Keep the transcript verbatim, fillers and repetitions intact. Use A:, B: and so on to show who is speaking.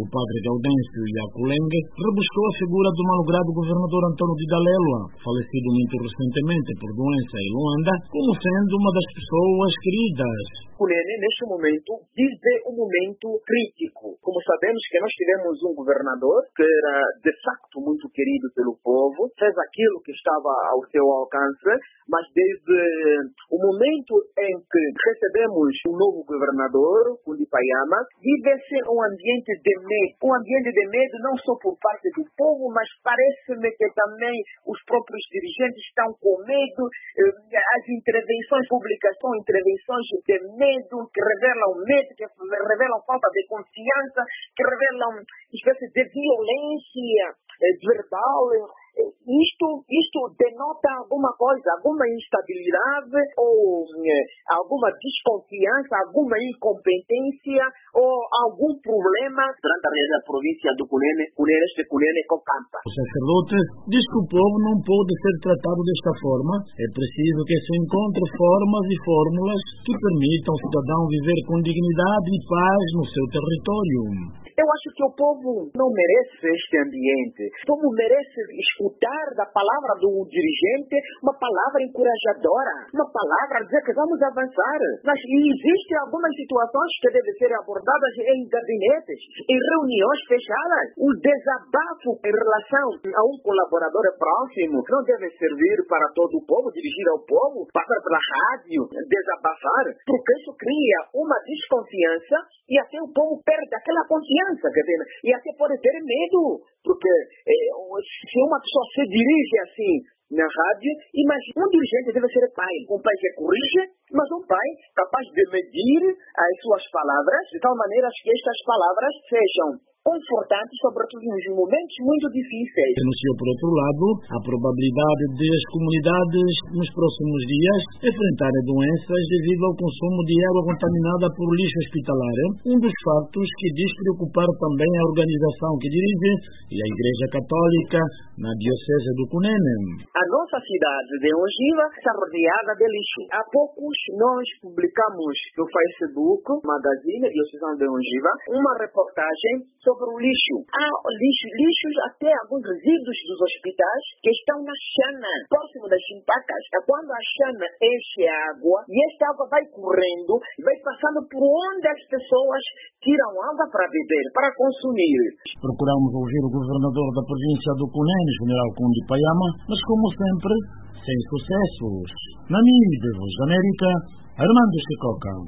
A: o padre Gaudêncio Iaculengue, rebuscou a figura do malogrado governador Antônio Dida Lelwa, falecido muito recentemente por doença em Luanda, como sendo uma das pessoas queridas.
B: Cunene, neste momento, vive um momento crítico. Como sabemos que nós tivemos um governador que era, de facto, muito querido pelo povo, fez aquilo que estava ao seu alcance, mas desde o momento em que recebemos um novo governador, Kundipayama, vive-se um ambiente de medo. Um ambiente de medo não só por parte do povo, mas parece-me que também os próprios dirigentes estão com medo. As intervenções públicas são intervenções de medo, que revelam medo, que revelam falta de confiança, que revelam espécie de violência verbal. Isto, isto denota alguma coisa, alguma instabilidade ou eh, alguma desconfiança, alguma incompetência ou algum problema durante a rede da província do Cunene, Cunene, este Cunene Cocampa.
A: O sacerdote diz que o povo não pode ser tratado desta forma. É preciso que se encontre formas e fórmulas que permitam ao cidadão viver com dignidade e paz no seu território.
B: Eu acho que o povo não merece este ambiente. O povo merece escutar da palavra do dirigente uma palavra encorajadora, uma palavra dizer que vamos avançar. Mas existem algumas situações que devem ser abordadas em gabinetes, em reuniões fechadas. O desabafo em relação a um colaborador próximo não deve servir para todo o povo, dirigir ao povo, passar pela rádio, desabafar, porque isso cria uma desconfiança e até o povo perde aquela confiança. E até pode ter medo, porque eh, se uma pessoa se dirige assim na rádio, imagina, um dirigente deve ser pai, um pai que corrige, mas um pai capaz de medir as suas palavras, de tal maneira que estas palavras sejam confortantes, sobretudo nos momentos muito difíceis.
A: Denunciou, por outro lado, a probabilidade de as comunidades nos próximos dias enfrentarem doenças devido ao consumo de água contaminada por lixo hospitalar, um dos fatos que diz preocupar também a organização que dirige e a Igreja Católica na Diocese do Cunene.
B: A nossa cidade de Ongiva está rodeada de lixo. Há poucos nós publicamos no Facebook, Magazine Diocesano de Ongiva, uma reportagem sobre sobre o lixo. Há lixo, lixos, até alguns resíduos dos hospitais que estão na chana, próximo das chimpacas. É quando a chana enche a água e esta água vai correndo, vai passando por onde as pessoas tiram água para beber, para consumir.
A: Procuramos ouvir o governador da província do Cunene, general Kundipayama, mas como sempre, sem sucessos. Na Mídia Voz da América, Armando Chicoca.